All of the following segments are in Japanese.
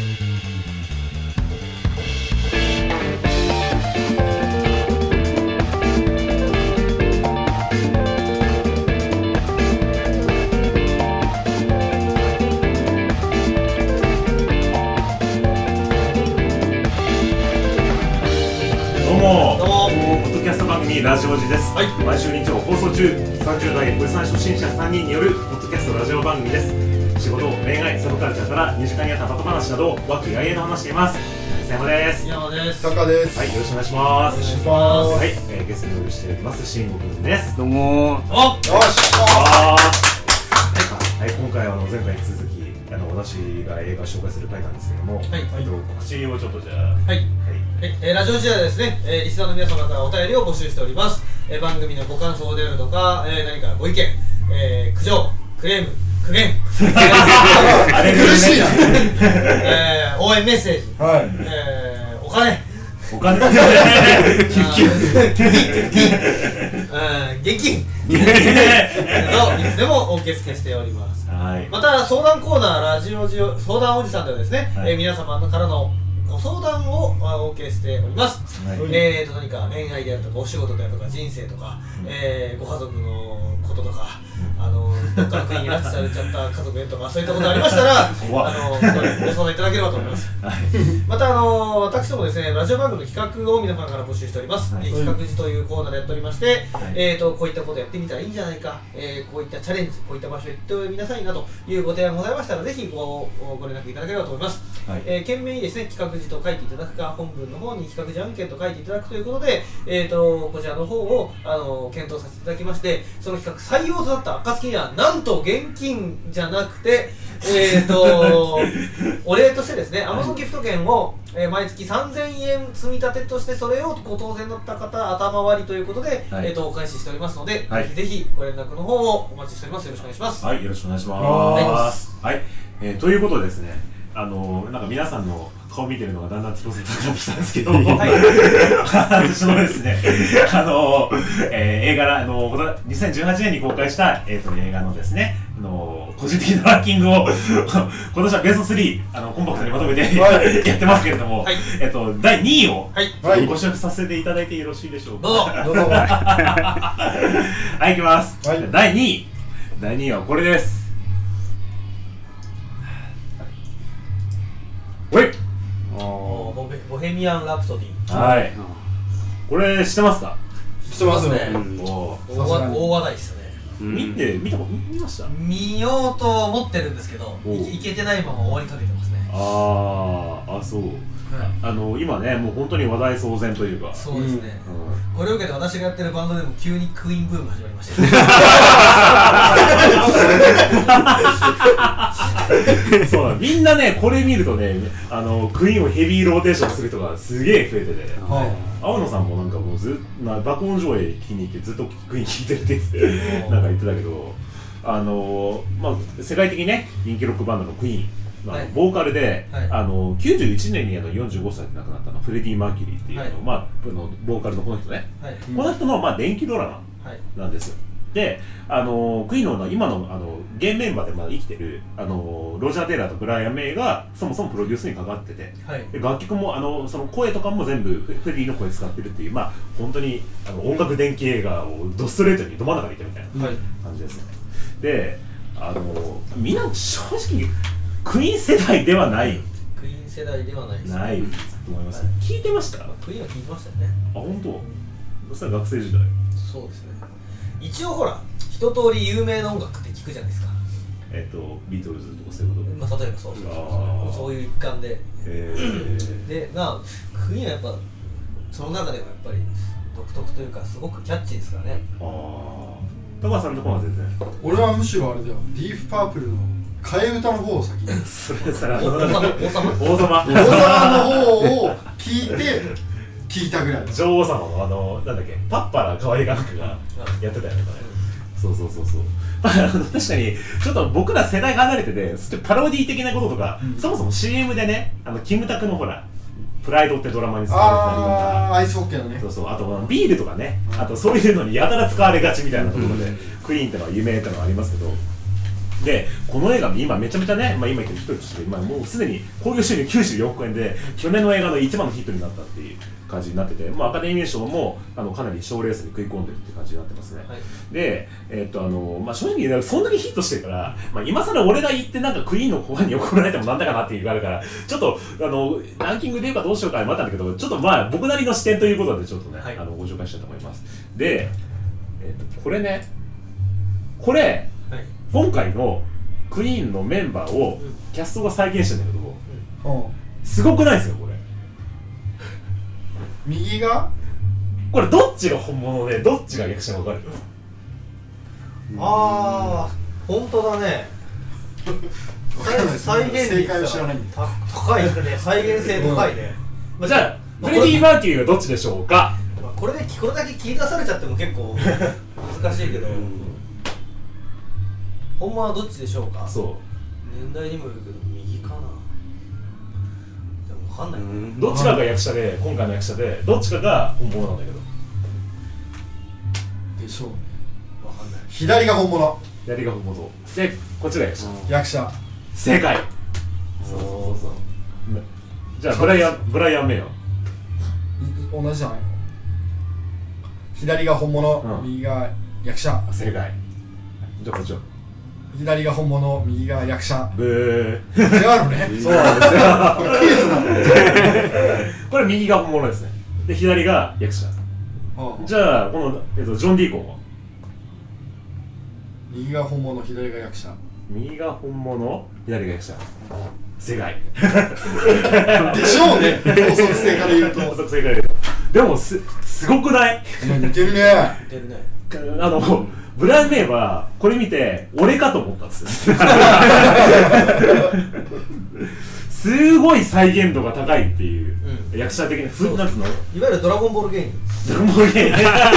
ラジオジです、はい、毎週日曜放送中、30代おじさん初心者3人によるポッドキャストラジオ番組です。仕事、恋愛、サブカルチャーから2時間やったバカ話など和気あいあいと話しています。佐山です。 山です。 タカです。 はい、よろしくお願いします。はい、ゲストにお呼びしております慎吾くんです。 どうもー。 よし。 はい、今回は前回に続き私が映画を紹介する回なんですけども、はい、告知をちょっとじゃあ、はい、 ラジオ時代ですね、リスナーの皆様からお便りを募集しております。番組のご感想であるとか、何かご意見、苦情、クレーム、苦言あれ苦しいな応援メッセージ、はい、お金現金いつでも受付しております。はい、また相談コーナーラジオ相談おじさんではですね、はい、皆様からのご相談をお受けしております。はい、何か恋愛であるとかお仕事であるとか人生とか、ご家族のこととか、どっかの国に拉致されちゃった家族へとかそういったことありましたらご相談いただければと思います。はい、また私どもですねラジオ番組の企画を皆様から募集しております。企画時というコーナーでやっておりまして、こういったことやってみたらいいんじゃないか、こういったチャレンジ、こういった場所へ行ってみなさいなというご提案ございましたらぜひご連絡いただければと思います。はい、懸命にですね企画時と書いていただくか本文の方に企画時案件と書いていただくということで、こちらの方を検討させていただきまして、その企画採用となった暁にはなんと現金じゃなくてお礼としてですね Amazon ギフト券を、毎月3000円積み立てとしてそれをご当選だった方頭割りということで、はい、お返ししておりますので、はい、ぜひご連絡の方をお待ちしております。よろしくお願いします。 はい、よろしくお願いします。はい、ということでですね、なんか皆さんの顔見てるのがだんだん強くなってきたんですけど、はい、私のですね、映画2018年に公開した、映画のですね、個人的なランキングを今年はベスト3コンパクトにまとめてやってますけれども、はい、第2位を、はい、ご紹介させていただいてよろしいでしょうか。 どうぞはい、いきます。はい、第2位はこれです。おいボヘミアン・ラプソディ。 はい、これ知ってますか？ 知ってますね。 大話題ですよね。 見ました？ 見ようと思ってるんですけど、いけてないまま終わりかけてますね。 そう。今ね、もう本当に話題騒然というか。 そうですね。これを受けて私がやってるバンドでも急にクイーンブーム始まりました。 そうだ、みんなね、これ見るとね、クイーンをヘビーローテーションする人がすげえ増えてて、青野さんもなんかもう爆音上映聞きに行ってずっとクイーン聴いてるって言ってなんか言ってたけど、世界的にね人気ロックバンドのクイーン、ボーカルで、91年に45歳で亡くなったフレディ・マーキュリーっていうボーカルのこの人ね、この人の電気ドラマなんですよ。で、クイーンの今の現メンバーでまだ生きてるロジャー・テイラーとブライアン・メイがそもそもプロデュースに関わってて、で楽曲もその声とかも全部フレディの声使ってるっていう、本当に音楽電気映画をドストレートにど真ん中にいたみたいな感じですね。で、みんな正直クイーン世代ではない。 クイーン世代ではないですね。 ないと思います。聞いてました？ クイーンは聞いてましたよね。 本当？それは学生時代。 そうですね。一応ほら一通り有名な音楽って聞くじゃないですか。 ビートルズとかそういうこと。 例えばそういう一環で。で、クイーンはやっぱその中でもやっぱり独特というかすごくキャッチーですからね。 高橋さんのとこは全然。 俺はむしろあれだよ。ディープパープルの替え歌の方を先にそれさ王様の方を聞いたぐらい。 女王様のなんだっけパッパラ可愛いがなんかがやってたよね。そう確かにちょっと僕ら世代が離れててパロディ的なこととか、そもそも CM でねキムタクのほらプライドってドラマに使われたりとか、 アイスホッケーのね、 あとビールとかね、あとそういうのにやたら使われがちみたいなところで、クイーンってのは有名ってのはありますけど、 でこの映画今めちゃめちゃね、今言ってる一人として、もうすでに興行収入94億円で去年の映画の一番のヒットになったっていう感じになってて、アカデミー賞もかなり賞レースに食い込んでるって感じになってますね。はい、で、正直そんだけヒットしてるから、今更俺が言ってなんかクイーンの後半に怒られてもなんだかなっていうのがあるから、ちょっとランキングで言うかどうしようか迷ったんだけど、ちょっと僕なりの視点ということでちょっとね、はい、ご紹介したいと思います。で、これね、はい、今回のクイーンのメンバーをキャストが再現してるんだけど、すごくないですよこれ。 右がこれどっちが本物でどっちが役者か分かる？ ああ、本当だね。再現率が高いね。再現性高いね。 じゃあフレディ・マーキュリーはどっちでしょうか？ これだけ聞き出されちゃっても結構難しいけど、本物はどっちでしょうか？ そう。 年代にもよるけど右かな。でも分かんない。 どっちかが役者で、今回の役者で、どっちかが本物なんだけど。 でしょうね。 分かんない。 左が本物。 左が本物。で、こっちが役者。 役者。 正解。そう。じゃあブライアン・メイは同じじゃないの？左が本物、右が役者。 正解。じゃあこっちは左が本物、右が役者。 ブー。 違うのね。 そうなんですよ。これクイズなの。これ右が本物ですね。で、左が役者。じゃあこのジョン・ディーコンは右が本物、左が役者。 右が本物、左が役者。正解。 でしょうね。補足性から言うと。 補足性から言うと。でもすごくない？ 似てるね。 似てるね。 ブライアン・メイはこれ見て俺かと思ったんですよ。すごい再現度が高いっていう、役者的ななんつうの、 いわゆるドラゴンボール芸人。 ドラゴンボール芸人。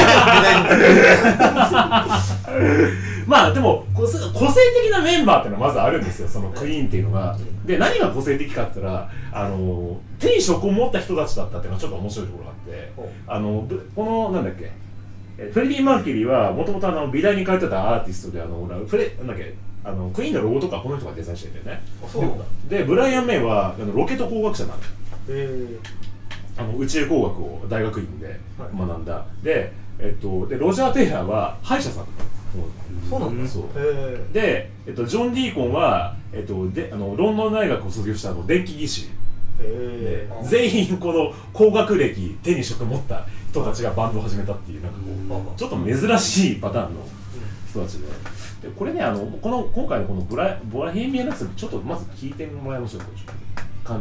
でも個性的なメンバーっていうのはまずあるんですよ、そのクイーンっていうのが。で、何が個性的かって言ったら手に職を持った人たちだったっていうのがちょっと面白いところがあって、このなんだっけ、フレディ・マーキュリーはもともと美大に通ってたアーティストでなんだっけ、クイーンのロゴとかこの人がデザインしてるんだよね。でブライアン・メイはロケット工学者なんだよ。宇宙工学を大学院で学んだ。でロジャー・テイラーは歯医者さん。 そうなんだ。 でジョン・ディーコンはロンドン大学を卒業した電気技師で、全員この工学歴手に職持った人たちがバンドを始めたっていう、なんかこうちょっと珍しいパターンの人たちで、これね今回のこのボラヘミアン・ラプソディちょっとまず聞いてもらいましょうか。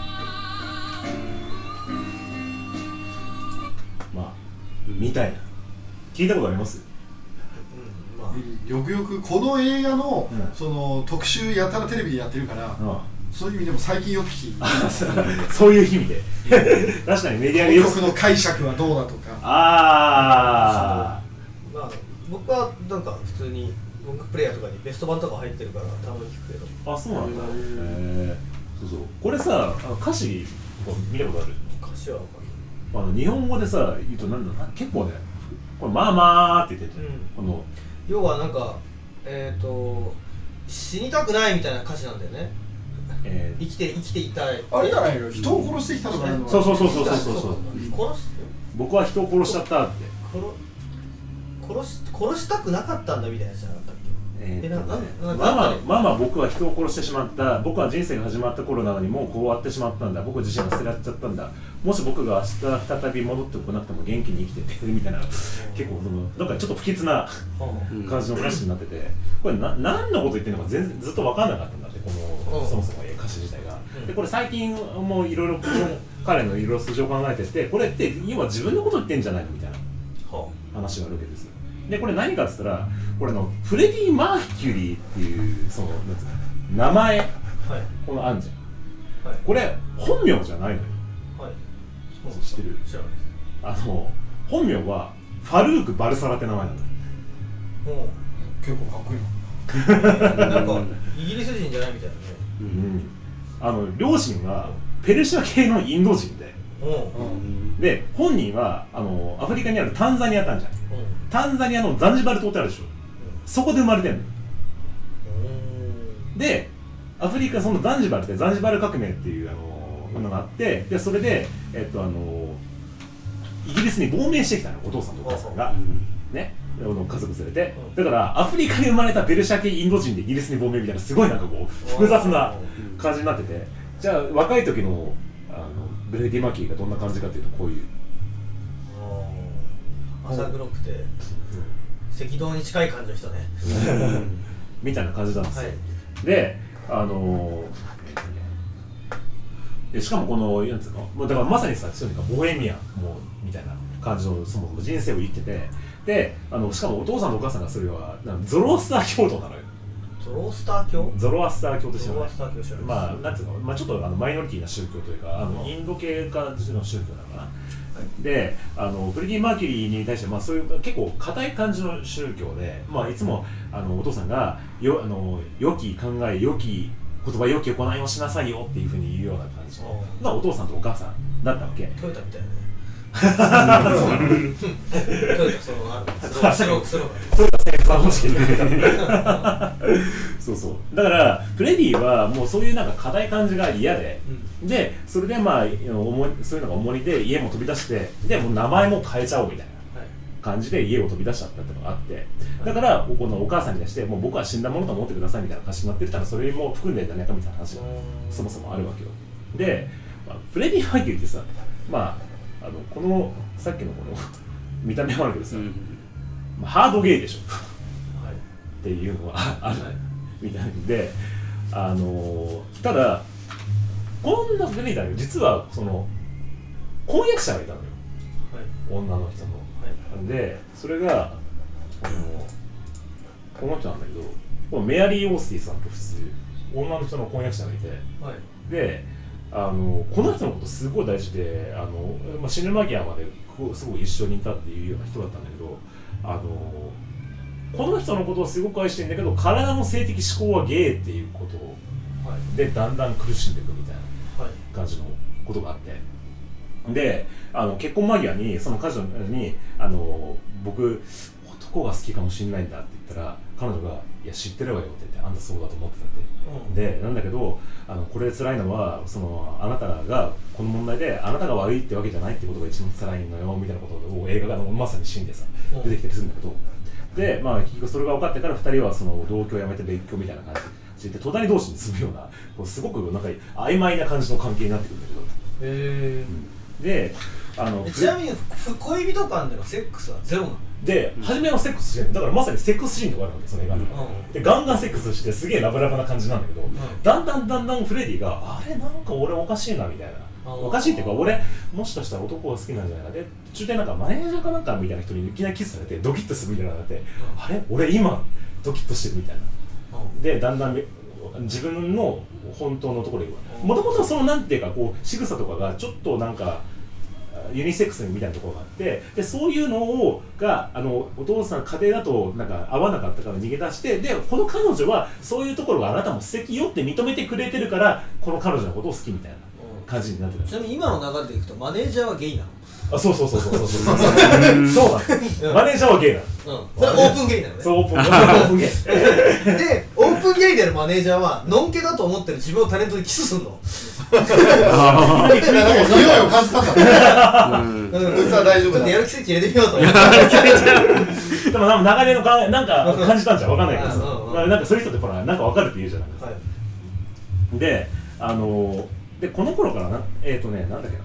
みたいな、聞いたことあります？ よくよくこの映画のその特集やたらテレビでやってるから、そういう意味でも最近よく聞いた。そういう意味で確かにメディアがよく曲の解釈はどうだとか。 僕はなんか普通に音楽プレイヤーとかにベスト版とか入ってるからたまに聞くけど。 あ、そうなんだ。そうこれさ、歌詞見たことある？ 歌詞は分かる。日本語でさ言うと結構ね、これまあまあって言ってて、 要はなんか死にたくないみたいな歌詞なんだよね。生きていたい。 あれじゃないの、人を殺してきたとか。 そう僕は人を殺しちゃったって。 殺したくなかったんだみたいなやつじゃなかったっけ？ 僕は人を殺してしまった。僕は人生が始まった頃なのにもうこう終わってしまったんだ。僕自身が捨てられちゃったんだ。もし僕が明日再び戻ってこなくても元気に生きててみたいな、結構なんかちょっと不吉な感じの歌詞になってて、これ何のこと言ってるのかずっと分からなかったんだって、このそもそも歌詞自体が。でこれ最近もいろいろ彼のいろいろ素性を考えてて、これって今自分のこと言ってんじゃないのみたいな話があるわけですよ。でこれ何かって言ったら、これフレディ・マーキュリーっていうその名前、このあんじゃん、これ本名じゃないのよ。知ってる？知らないです。本名はファルーク・バルサラって名前なんだよ。 結構かっこいいな。 なんかイギリス人じゃないみたいなね。 両親はペルシャ系のインド人で、で本人はアフリカにあるタンザニアってあるじゃん。タンザニアのザンジバル島ってあるでしょ。そこで生まれてんの。 でアフリカそのザンジバルってザンジバル革命っていうのがあって、でそれでイギリスに亡命してきたのお父さんとお母さんが、ね、家族連れて、だからアフリカに生まれたペルシャ系インド人でイギリスに亡命みたいなすごいなんかこう複雑な感じになってて、じゃあ若い時のブレディ・マーキーがどんな感じかっていうとこういう浅黒くて赤道に近い感じの人ねみたいな感じなんですよ、はい、でしかもこのなんつうのだからまさにさボヘミアンもうみたいな感じのそもそも人生を生きてて、でしかもお父さんとお母さんがそれはゾロアスター教徒なのよ。 ゾロアスター教？ ゾロアスター教としては、 まあなんていうの、ちょっとマイノリティな宗教というかインド系からの宗教なのかな。でフレディ・マーキュリーに対して、そういう結構硬い感じの宗教で、いつもお父さんが良き考え良き言葉良き行いをしなさいよっていうふうに言うような感じのがお父さんとお母さんだったわけ。 トヨタみたいなね。トヨタそうそう。だからフレディはもうそういうなんか硬い感じが嫌で、でそれでそういうのが重荷で家も飛び出して、でもう名前も変えちゃおうみたいな感じで家を飛び出しちゃったっていうのがあって、だからこのお母さんに対してもう僕は死んだものと思ってくださいみたいな話になってるから、それも含んでんじゃないかみたいな話がそもそもあるわけよ。で、フレディ・マーキュリーってさ、このさっきのこの見た目もあるけどさ、ハードゲイでしょ、っていうのはあるみたいで、ただこんなフレディだけど実はその婚約者がいたのよ、女の人の。でそれがこの人なんだけど、メアリー・オースティさんと普通女の人の婚約者がいて、でこの人のことすごい大事で、死ぬ間際まですごい一緒にいたっていうような人だったんだけど、この人のことをすごく愛してるんだけど、体の性的指向はゲイっていうことでだんだん苦しんでいくみたいな感じのことがあって、で結婚間際にその彼女に僕男が好きかもしれないんだって言ったら、彼女が「いや知ってるわよ」って言って「あんたそうだと思ってた」って、でなんだけどこれで辛いのはあなたがこの問題であなたが悪いってわけじゃないってことが一番辛いのよみたいなことを映画がまさにシーンでさ出てきたりするんだけど、で結局それが分かってから2人は同居をやめて別居みたいな感じで隣同士に住むようなすごくなんか曖昧な感じの関係になってくるんだけど、でちなみに恋人間でのセックスはゼロなの？ で、初めはセックスしてる、だからまさにセックスシーンとかあるわけ、その映画に、でガンガンセックスしてすげえラブラブな感じなんだけど、だんだんフレディがあれなんか俺おかしいなみたいな、おかしいっていうか俺もしかしたら男が好きなんじゃないかで、途中でなんかマネージャーかなんかみたいな人にいきなりキスされてドキッとするみたいなのがあって、あれ俺今ドキッとしてるみたいな、でだんだん自分の本当のところにもともとそのなんていうかこう仕草とかがちょっとなんかユニセックスみたいなところがあって、でそういうのがお父さん家庭だとなんか合わなかったから逃げ出して、でこの彼女はそういうところがあなたも素敵よって認めてくれてるからこの彼女のことを好きみたいな感じになってた。 ちなみに今の流れでいくとマネージャーはゲイなの？ そうそうそうそうマネージャーはゲイなの。 それオープンゲイなのね。 そうオープンゲイでオープンゲイであるマネージャーはノンケだと思ってる自分をタレントにキスすんの？ 匂いを感じたんだ。こいつは大丈夫だ。 ちょっとやる気スイッチ入れてみようと思って。 でも流れのなんか感じたんじゃん、わかんないけどさ、なんかそういう人ってほらなんかわかるって言うじゃないですか。ででこの頃からなんだっけな、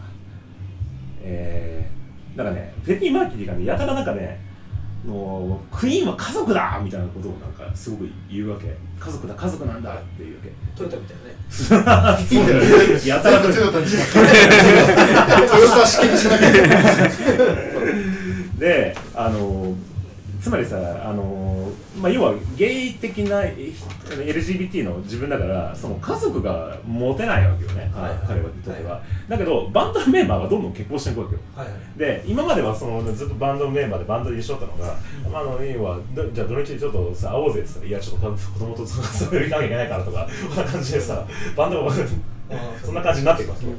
だからねフレディ・マーキュリーがねやたらなんかねクイーンは家族だみたいなことをなんかすごく言うわけ。家族だ家族なんだっていうわけ。 トヨタみたいなね。 やたらトヨタにしなきゃトヨタ式にしなきゃでつまりさ要はゲイ的な LGBT の自分だから、その家族が持てないわけよね、彼にとっては。だけどバンドのメンバーがどんどん結婚していくわけよ。で今まではずっとバンドのメンバーでバンドで一緒だったのが、要はじゃあ土日ちょっとさ会おうぜって言ったら、いやちょっと子供とそういう行かなきゃいけないからとか、こんな感じでさバンドがそんな感じになっていくわけよ。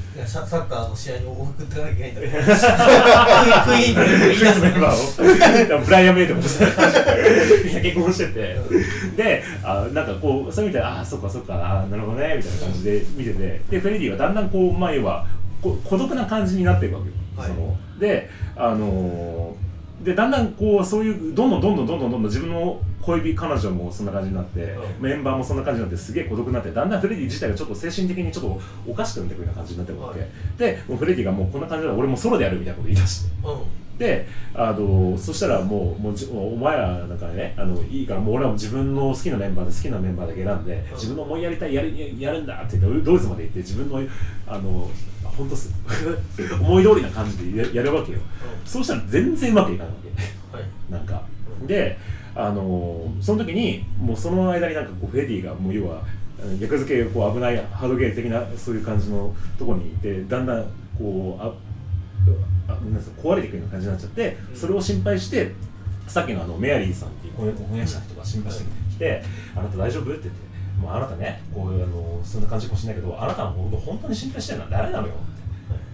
サッカーの試合に送っていかなきゃいけないんだけどクイーンの言い出すメンバーをブライアン・メイとかも結婚してて、でなんかこうそういうみたいな、そっかそっか、なるほどねみたいな感じで見てて、でフレディはだんだんこう要は孤独な感じになっていくわけよ、ででだんだんこうそういうどんどん自分の恋人彼女もそんな感じになって、メンバーもそんな感じになってすげえ孤独になって、だんだんフレディ自体がちょっと精神的にちょっとおかしくなってくるような感じになってるわけ、でもうフレディがもうこんな感じだ、俺もソロでやるみたいなこと言い出して、でそしたらもうお前らなんかねいいから、もう俺は自分の好きなメンバーだけ選んで、自分の思いやりたいやるんだって言ってドイツまで行って、自分の本当思い通りな感じでやるわけよ、そうしたら全然うまくいかないわけ、なんかでその時にもうその間になんかこうフレディがもう要は役付けこう危ないハードゲーム的なそういう感じのところにいて、だんだんこう壊れていくような感じになっちゃって、それを心配してさっきのメアリーさんっていう翻訳者の人が心配してきて、あなた大丈夫って言って、もうあなたねこうそんな感じかもしれないけど、あなたのこと本当に心配してるのは誰なのよって、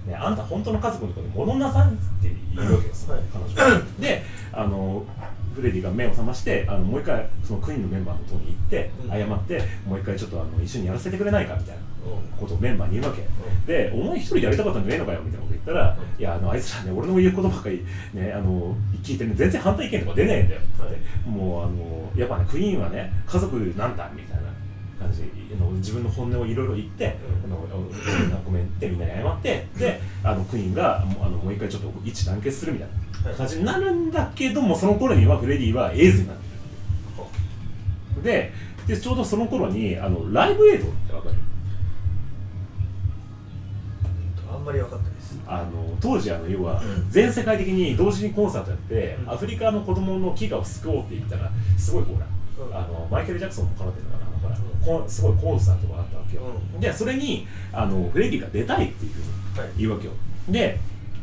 ね、あなた本当の家族のところに戻んなさいって言うわけです、彼女は。でフレディが目を覚まして、もう一回そのクイーンのメンバーのところに行って謝って、もう一回ちょっと一緒にやらせてくれないかみたいなことをメンバーに言うわけ、でお前一人でやりたかったんじゃねえのかよみたいなこと言ったら、いやあいつらね俺の言うことばっかりね聞いてね、全然反対意見とか出ないんだよって、もうやっぱねクイーンはね家族なんだみたいな感じで自分の本音をいろいろ言って、ごめんってみんなに謝って、でクイーンがもう一回ちょっと一致団結するみたいな感じになるんだけども、その頃にはフレディはエイズになってるでちょうどその頃にライブエイドって分かる？ あんまり分かってないです。 当時要は全世界的に同時にコンサートやって、アフリカの子供の飢餓を救おうって言ったらすごいほらマイケル・ジャクソンも絡んでるのかな、すごいコンサートがあったわけよ、でそれにフレディが出たいっていうふうに言うわけよ、で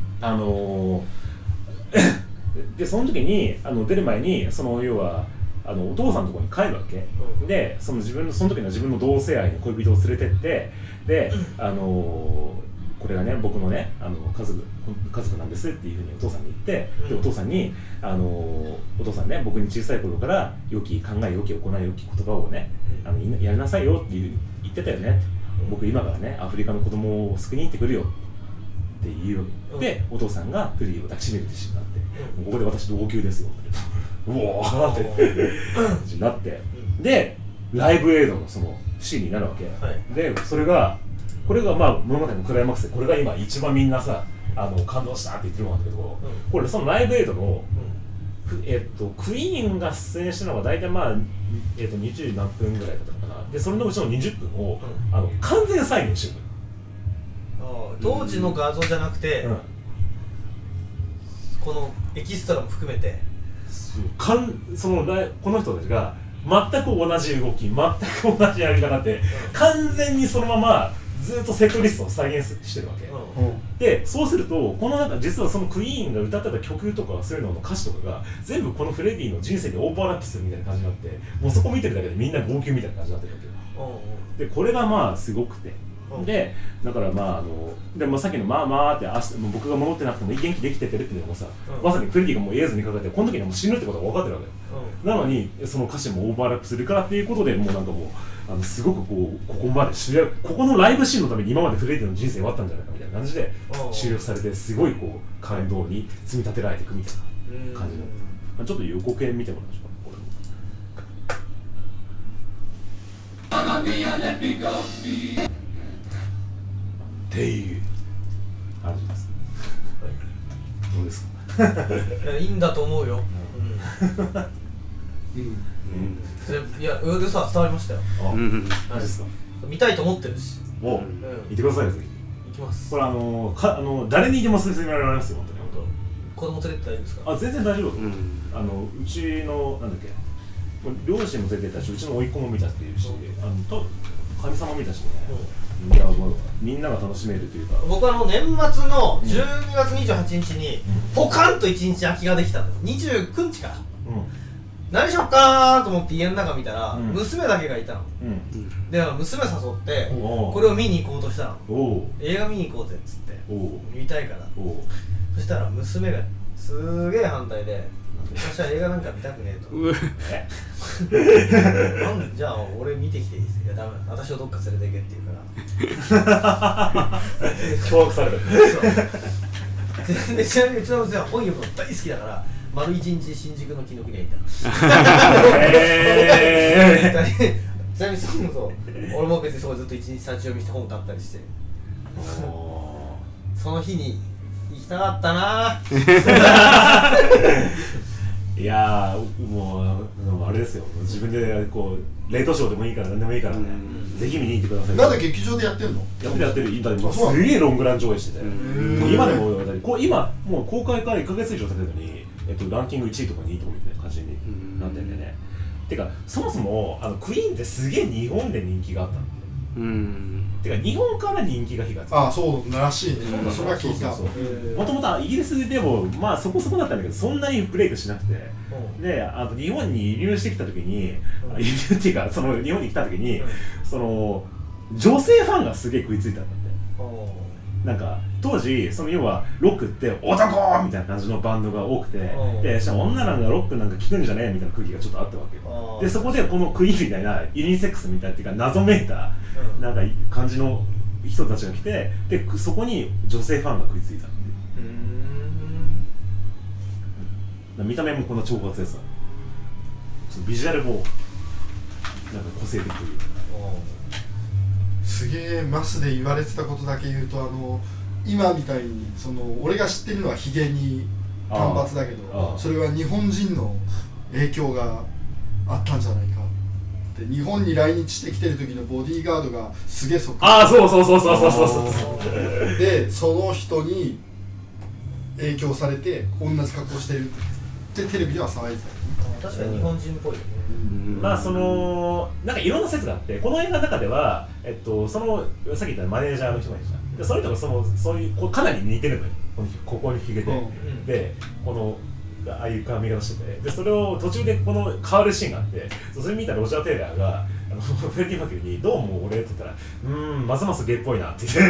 でその時に出る前に要はお父さんのところに帰るわけ、でその時の自分の同性愛の恋人を連れてって、でこれがね僕のね家族なんですっていうふうにお父さんに言って、でお父さんにお父さんね僕に小さい頃から良き考え良き行い良き言葉をねやりなさいよっていうふうに言ってたよね、僕今からねアフリカの子供を救いに行ってくるよっていうわけで、お父さんがフレディを抱きしめるってシーンがあって、ここで私同級ですよってうおーってなって、でライブエイドのそのシーンになるわけ、でこれがまあ物語のクライマックスで、これが今一番みんなさ感動したって言ってるもんだけど、これそのライブエイドのクイーンが出演したのが大体まあ20何分ぐらいだったのかな、でそれのうちの20分を完全再現してる。 当時の画像じゃなくて、このエキストラも含めてこの人たちが全く同じ動き、全く同じやり方って、完全にそのままずっとセットリストを再現してるわけ、でそうするとこの実はそのクイーンが歌ってた曲とかそういうのの歌詞とかが全部このフレディの人生にオーバーラップするみたいな感じになって、もうそこ見てるだけでみんな号泣みたいな感じになってるわけ、でこれがまあすごくて、でだからまあでもさっきのまあって僕が戻ってなくても元気できててるっていうのもさ、まさにフレディがもうエイズにかかってこの時にはもう死ぬってことが分かってるわけよ、なのにその歌詞もオーバーラップするからっていうことで、もうなんかもうすごくここまでここのライブシーンのために今までフレディの人生終わったんじゃないかみたいな感じで終了されて、すごいこう感動に積み立てられていくみたいな感じになって、ちょっと予告編見てもらいましょうか。っていう感じです。どうですか？ いいんだと思うよ。いや、良さは伝わりましたよ。 何ですか？ 見たいと思ってるし。 見てくださいよ、ぜひ。 行きます。 これ誰にでも勧められますよ、本当に。 子供連れて大丈夫ですか？ 全然大丈夫。うちのなんだっけ、両親も連れてたし、うちの甥っ子も見たっていうし、神様見たしね。いやもうみんなが楽しめるというか、 僕は年末の12月28日にポカンと1日空きができたんです。29日か、 何しよっかーと思って家の中見たら、娘だけがいたの。で娘誘ってこれを見に行こうとしたの。映画見に行こうぜっつって見たいから。そしたら娘がすげえ反対で、私は映画なんか見たくねえと。じゃあ俺見てきていいですか。いやダメ、私をどっか連れて行けって言うから。 脅迫される。 でちなみにうちの娘は本読むの大好きだから丸一日新宿の紀ノ国屋行った。ちなみにそう俺も別にそこずっと一日立ち読みして本買ったりして、その日に行きたかったな。 いやーもうあれですよ、自分でこうレイトショーでもいいから何でもいいからね、ぜひ見に行ってください。 なんで劇場でやってんの？ やってるインターネットすげえロングラン上映してて、今でも今もう公開から1ヶ月以上経ってるのに、ランキング1位とか2位とかみたいな感じになってんでね。てかそもそもクイーンってすげえ日本で人気があったんで、てか日本から人気が火がついた。 そうらしいね。それは聞いた。 もともとイギリスでもまあそこそこだったんだけど、そんなにブレイクしなくて、で日本に輸入してきた時に、輸入っていうかその日本に来た時に、その女性ファンがすげえ食いついたんだって。なんか当時その要はロックって男みたいな感じのバンドが多くて、でしかも女なんかロックなんか聴くんじゃねえみたいな空気がちょっとあったわけよ。でそこでこのクイーンみたいなユニセックスみたいなっていうか謎めいたなんか感じの人たちが来て、でそこに女性ファンが食いついたっていう。見た目もこの長髪でさ、ビジュアルもなんか個性的というか。 すげえマスで言われてたことだけ言うと、今みたいに俺が知ってるのはヒゲに単発だけど、それは日本人の影響があったんじゃないかって。日本に来日してきてる時のボディーガードがすげえそっくり。そうでその人に影響されて同じ格好してるってテレビでは騒いでたよね。 確かに日本人っぽいよね。 まあなんかいろんな説があって、この映画の中ではそのさっき言ったマネージャーの人がいるじゃん。でそれとかそういうかなり似てるのよ。ここにヒゲで、でああいう髪型してて、でそれを途中で変わるシーンがあって、それ見たロジャー・テイラーがフレディ・マーキュリーに「どうも俺」って言ったら「ますますゲイっぽいな」って言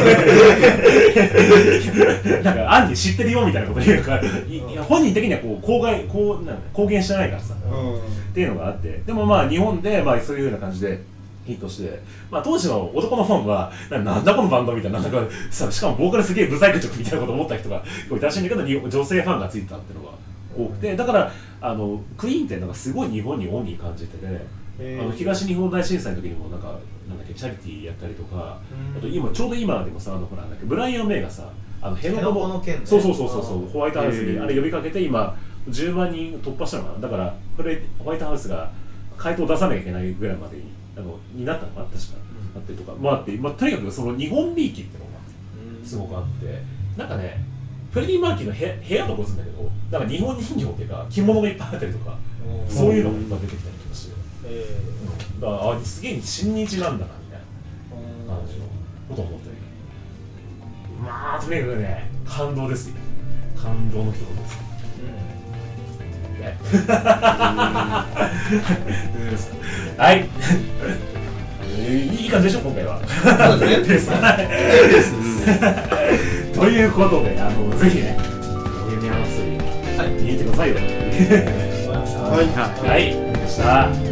ってなんか「アンディ知ってるよ」みたいなこと言うから、本人的には公言してないからさ、っていうのがあって、でもまあ日本でそういうような感じでヒットして、当時の男のファンはなんだこのバンドみたいな、なんかさ、しかもボーカルすげえブサイクチョクみたいなこと思った人がいたらしいんだけど、女性ファンがついてたっていうのが多くて、だからクイーンってなんかすごい日本に恩に感じてて、東日本大震災の時にもなんだっけチャリティーやったりとか、あとちょうど今でもさほらブライアン・メイがさ辺野古の件ね、 そうホワイトハウスにあれ呼びかけて今10万人突破したのかな。だからこれホワイトハウスが回答を出さなきゃいけないぐらいまでになったのかな、確かあってとかあって、とにかくその日本びいきっていうのがすごくあって、なんかねフレディ・マーキュリーの部屋とかするんだけど、なんか日本人形っていうか着物がいっぱいあったりとか、そういうのがいっぱい出てきたりとかして、だからすげえ親日なんだなみたいな感じのことを思ったり、とにかくね感動ですよ。感動の一言です。はい。いい感じでしょ今回は。ということでぜひねボヘミアン・ラプソディ見てくださいよ。はい。はい。ありがとうございました。